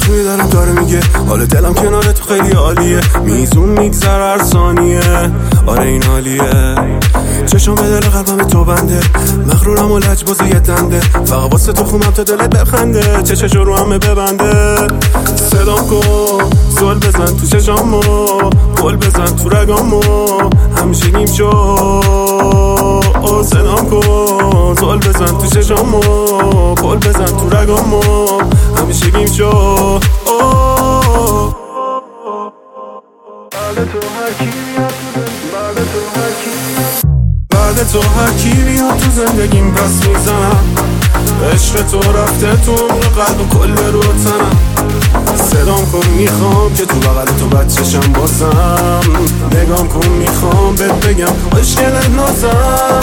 میدارم داره میگه حال دلم کنار تو خیلی عالیه، میزون میگذر هر ثانیه، آره این حالیه. چشم به دل قلبم تو بنده، مغرورم و لجباز یه دنده، فقط واسه تو خومم تا دلت بخنده، چشش رو همه ببنده. صدام کن زل بزن تو چشامو، گل بزن تو رگامو، همیشگیم شو. صدام کن زل بزن تو چشامو، گل بزن تو رگامو، همیشگیم شو. بعد تو هر کی بیاد تو زندگیم پس میزنم، عشق تو رفته تو قلب و کل رو تنم. صدام کن میخوام که تو بغل تو بچشم بازم، نگام کن میخوام بهت بگم خوشگل نازم.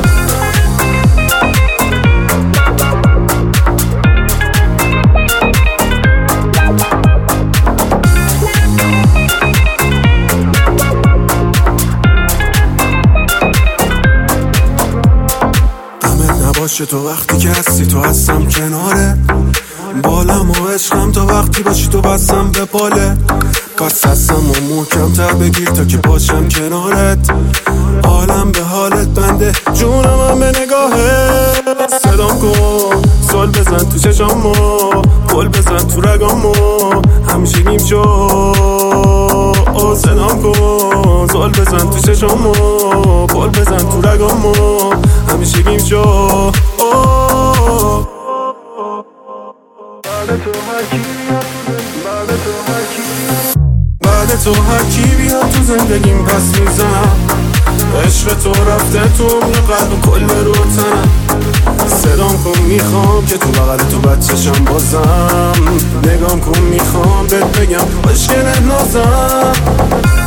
باشه تو وقتی که هستی تو هستم کناره، بالم و عشقم تا وقتی باشی تو بستم به باله. پس هستم و محکم تر بگیر تا که باشم کنارت، حالم به حالت بنده، جونم هم به نگاهت. صدام کن زل بزن تو چشامو، گل بزن تو رگامو، همیشگیم شو. صدام کن زل بزن تو چشامو، گل بزن تو رگامو، همیشگیم شو. بعد تو هر کی بیاد تو زندگیم پس میزنم، عشق تو رفته تو قلب و کل رو تنم. صدام کن میخوام که تو بغل تو بچشم بازم، نگام کن میخوام بهت بگم خوشگل نازم.